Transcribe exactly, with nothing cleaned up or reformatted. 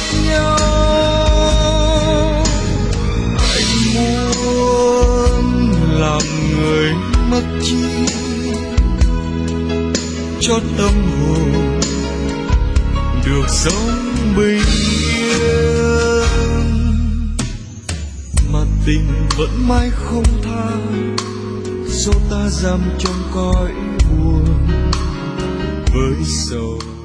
gặp nhau. Anh muốn làm người mất trí, cho tâm hồn được sống bình yên, mà tình vẫn mãi không tha, do ta giam trong cõi buồn với sầu.